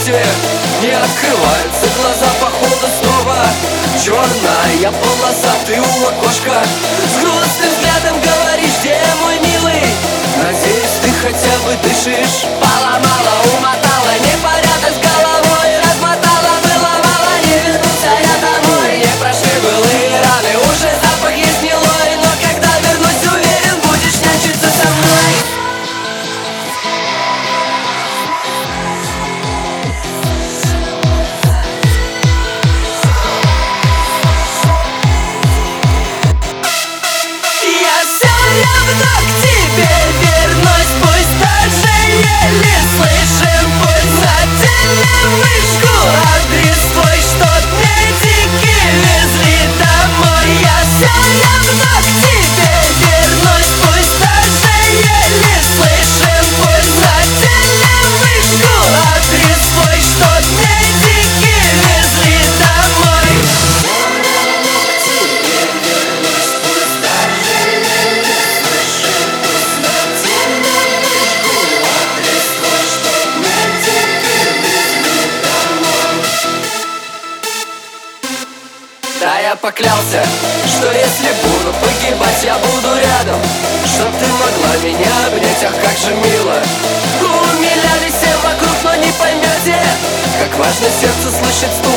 темноте не открываются глаза, походу снова черная полоса. Ты у окошка с грустным взглядом говоришь: где мой милый? Надеюсь, ты хотя бы дышишь. Поломала, умотала, непорядок с головой размотала, было мало, не вернулся я домой. Не прошли былые раны, уже запах есть гнилой, но когда вернусь, уверен, будешь нянчиться со мной. Я все равно к тебе вернусь, пусть даже еле слышен путь. Задели вышку, адрес твой, чтоб медики везли домой. Я все равно к тебе вернусь, пусть даже еле слышен путь. Задели вышку, адрес твой, чтоб медики везли домой. Да, я поклялся, что если буду погибать, я буду рядом, чтоб ты могла меня обнять. Ах, как же мило. Умилялись все вокруг, но не поймете, как важно сердцу слышать стук